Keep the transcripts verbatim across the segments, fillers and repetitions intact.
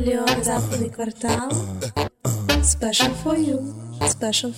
Леон, западный квартал. Special for you. Special.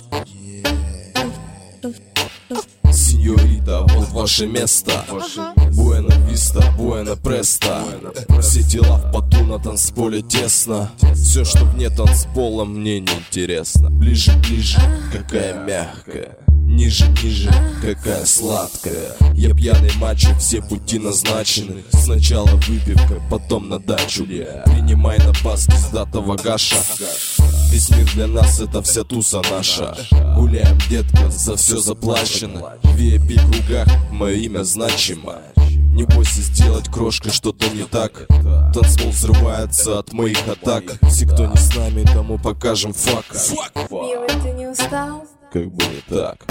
Сеньорита, вот ваше место. Буэна Виста, Буэна Преста. Все дела в поту, на танцполе тесно. Все, что вне танцпола, мне не интересно. Ближе, ближе, какая мягкая. Ниже, ниже, какая сладкая. Я пьяный мачо, все пути назначены. Сначала выпивка, потом на дачу. Принимай на бас пиздатого гаша. Весь мир для нас, это вся туса наша. Гуляем, детка, за все заплачено. В ви ай пи кругах мое имя значимо. Не бойся сделать, крошка, что-то не так. Танцпол взрывается от моих атак. Все, кто не с нами, тому покажем фак. Милый, ты не устал? Как бы не так.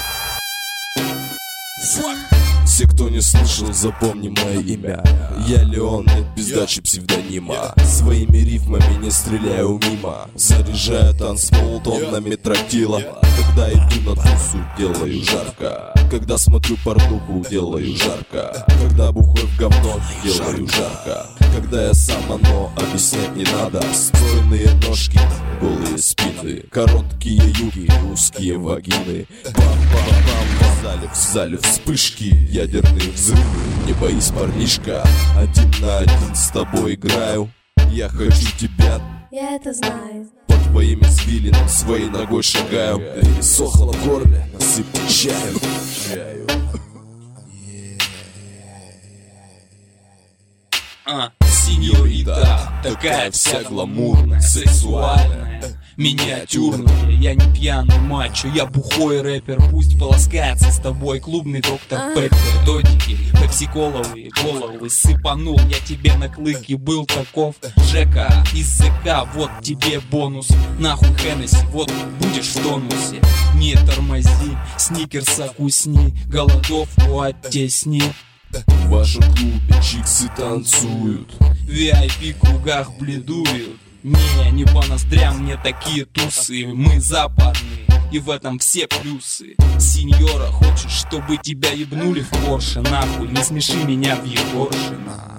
Все, кто не слышал, запомни мое имя. Я Леон, нет пиздачи псевдонима. Своими рифмами не стреляю мимо. Заряжаю танцпол тоннами тротила. Когда иду на тусу, делаю жарко. Когда смотрю порнуху, делаю жарко. Когда бухой в говно, делаю жарко. Когда я сам оно, объяснять не надо. Стройные ножки, голые спины, короткие юбки, узкие вагины. Бам-бам-бам, в зале, в зале вспышки, ядерные взрывы. Не боись, парнишка, один на один с тобой играю. Я хочу тебя. Я это знаю. По твоим извилинам своей ногой шагаю. Пересохло в горле, насыпьте чаю. Чаю. А, сеньорита, такая вся гламурная, сексуальная, миниатюрная. Я не пьяный мачо, я бухой рэпер. Пусть полоскается с тобой клубный доктор Пеппер. Додики, пепсиколовые головы сыпанул я тебе на клыки, был таков. Жека из ЗК, вот тебе бонус. Нахуй Хеннесси, вот будешь в тонусе. Не тормози, сникерса кусни, голодовку оттесни. В вашем клубе чиксы танцуют, В ви ай пи кругах бледуют. Не, не по ноздрям мне такие тусы. Мы западные, и в этом все плюсы. Сеньора, хочешь, чтобы тебя ебнули в Порше? Нахуй, не смеши меня в Егоршина.